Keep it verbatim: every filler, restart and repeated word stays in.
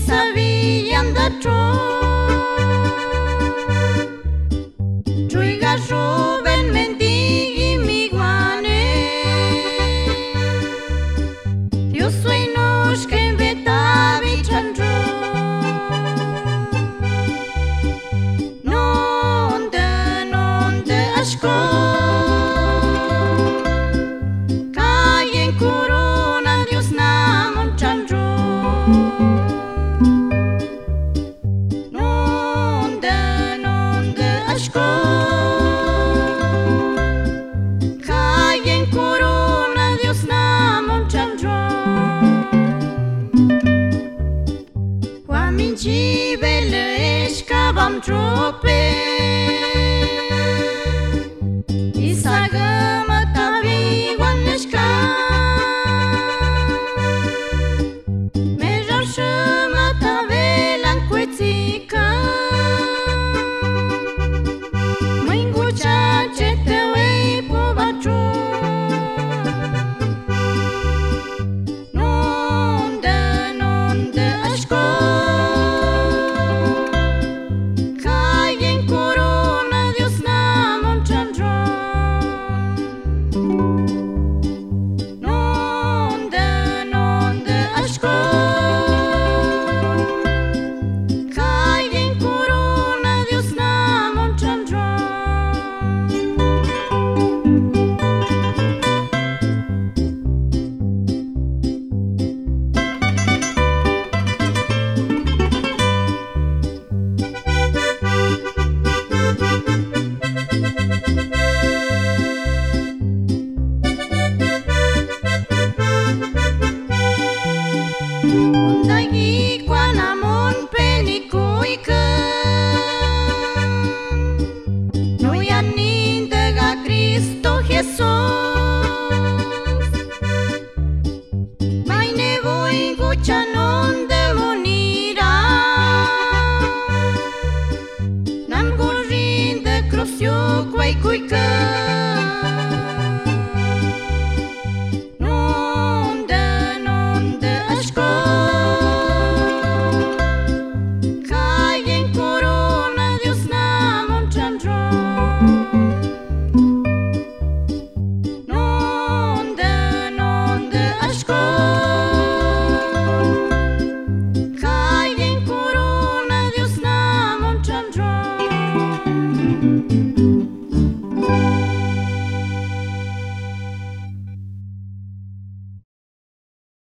sabían da tro Chuiga joven mendigo y miguane Dios soy nos que inventavi chandro Nonde, nonde ashko Caien corona Dios namon chandro Nonde, nonde ashko Caien corona Dios namon chandro Oameni gibele escavam trope Isagama tavi guaneshka Mejar shama tavelan cuețică Măingucea ce te ui povaciu Nonde, nonde ashko Caien corona Dios namon chandro Nonde, nonde ashko Caien corona Dios namon chandro Undagi quanamon penicuică Noi anindega Cristo Jesus Mai nevoi gucea non demonira Nan gurin de crosio quai cuică Nonde, nonde ashko Caien corona Dios namon chandro Nonde, nonde ashko Caien corona Dios namon chandro